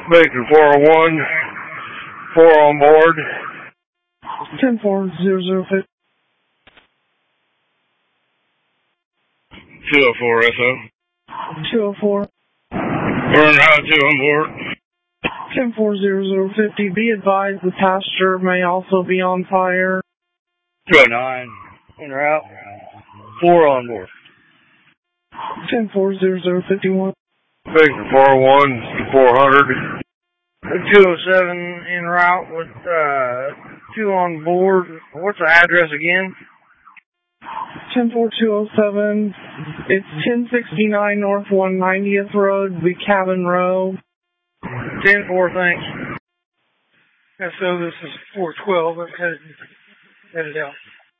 Bacon 401, 4 on board. 10-4, 204 SO. 204. Burn route 2 on board. 10-4, 0050. Be advised the passenger may also be on fire. 209, en route. 4 on board. 10-4, 0051. Bacon 401, 400. 207 en route with 2 on board. What's the address again? 10-4-207. It's 1069 North 190th Road, Cabin Row. 10-4, thanks. So this is 412. I'm headed out.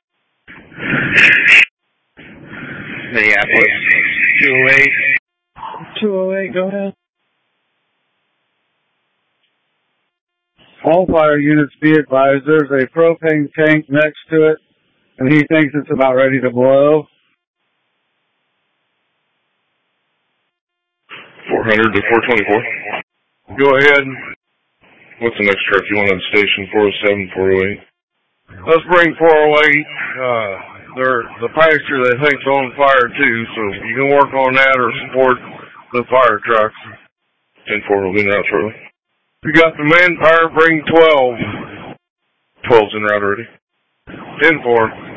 Minneapolis 208. 208, go ahead. All fire units be advised there's a propane tank next to it, and he thinks it's about ready to blow. 400 to 424. Go ahead. What's the next truck you want on station? 407, 408? Let's bring 408. The pasture they think's on fire too, so you can work on that or support the fire trucks. 10-4 will be in route shortly. If you got the manpower, bring 12. 12's en route already. 10-4.